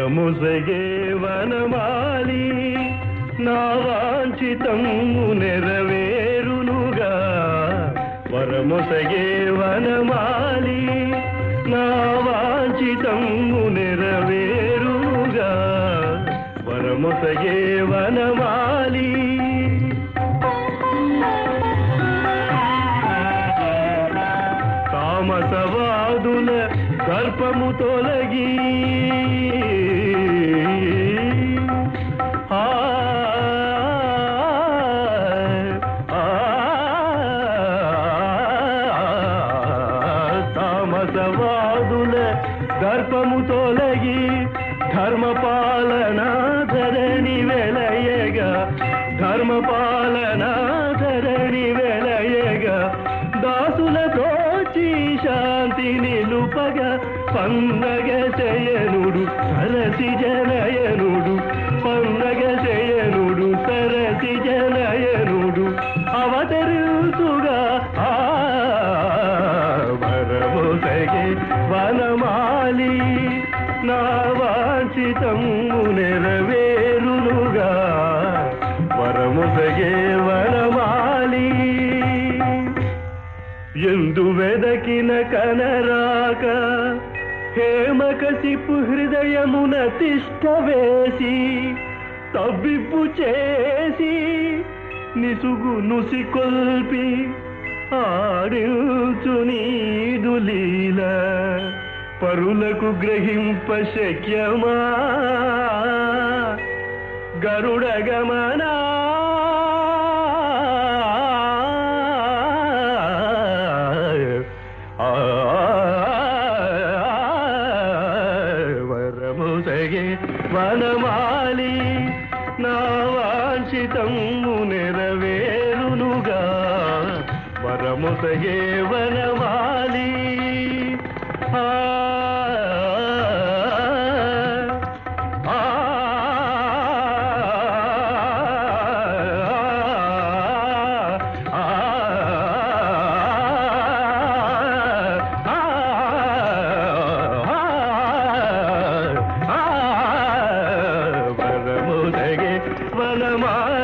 వరముసగే వనమాలి నా వాంఛితము నెరవేరునుగా వరముసగే వనమాలి నా వాంఛితము నెరవేరునుగా వరముసగే వనమాలి తామసవాదుల దర్పము తొలగి తామసవాదుల దర్పము తొలగి ధర్మపాలన ధరణి వెలయగా ధర్మపాలన ధరణి వెలయగా దాసులతో శాంతి నిలుపగా పండగ శయనుడు సరసి జనయనుడు పండగ శయనుడు సరసి జనయనుడు అవతరుతుగా వరముసగే వనమాలి నా వాంఛితము నెరవేరునుగా వరముసగే వనమాలి ఎందు వెదకిన కనరాక హేమకసిపు హృదయమున తిష్ట వేసి తవ్విప్పు చేసి నిసుగు నుసికొల్పి ఆడించు నీదు లీల పరులకు గ్రహింప శక్యమా గరుడ గమనా వరముసగే వనమాలి నా వాంఛితము నెరవేరునుగా వరముసగే వనమాలి వరముసగే వనమాలి